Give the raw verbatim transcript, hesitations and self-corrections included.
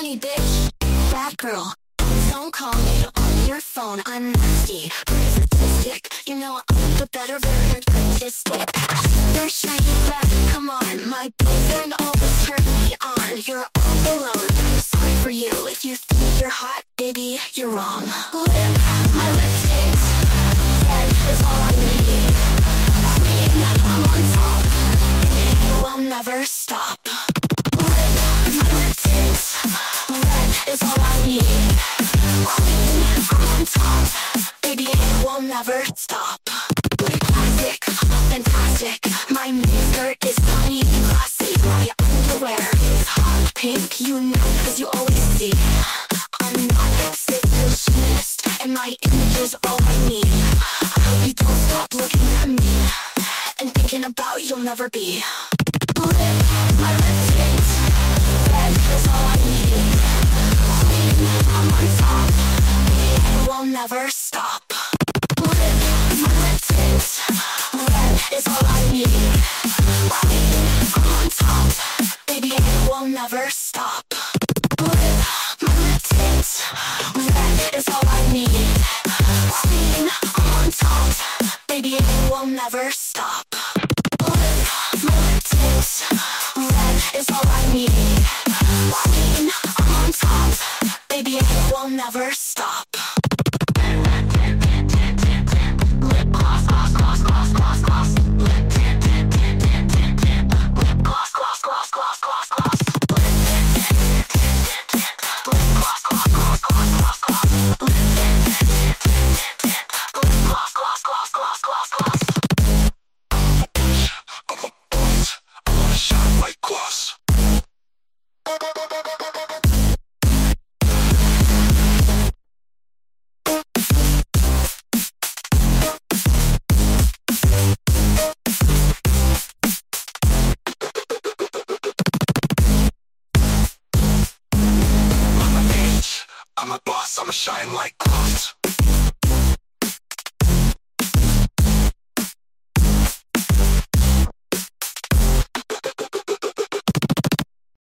horny bitch, bad girl. Don't call me on your phone, I'm nasty, statistic. You know I'm the better version, statistic. You're shiny black, come on, my boyfriend always turn me on. You're all alone, I'm sorry for you. If you think you're hot, baby, you're wrong. Lip, my lipstick's red is all I need. Queen, I'm on top, you will never stop. Lip, my lipstick's red is all I need. Queen, I'm on top, baby, it will never stop. Classic, fantastic, my miniskirt is funny and classy. My underwear is hot pink, you know, cause you always see. I'm not exhibitionist, and my image is all I need. I hope you don't stop looking at me and thinking about you'll never be. Lip, my lipstick's red is all I need. Queen, I'm on top, it will never stop. Lip, my lipstick's red is all I need. Queen, I'm on top, baby, it will never stop. Lip, my lipstick's red is all I need. Queen, I'm on top, baby, it will never stop. Lip, my lipstick's red is all I need. Queen, I'm on top, baby, it will never stop. Lip gloss, gloss, gloss, gloss, gloss, gloss. Lip tint, tint, tint, tint, tint, tint. Lip gloss, gloss, gloss, gloss, gloss, gloss. Lip tint, tint, tint, tint, tint, tint. Lip gloss, gloss, gloss, gloss, gloss, gloss. Lip tint, tint, tint, tint, tint, tint. Lip gloss, gloss, gloss, gloss, gloss, gloss. I'm a boss, I wanna shine like gloss. I'm a boss, I'ma shine like gloss.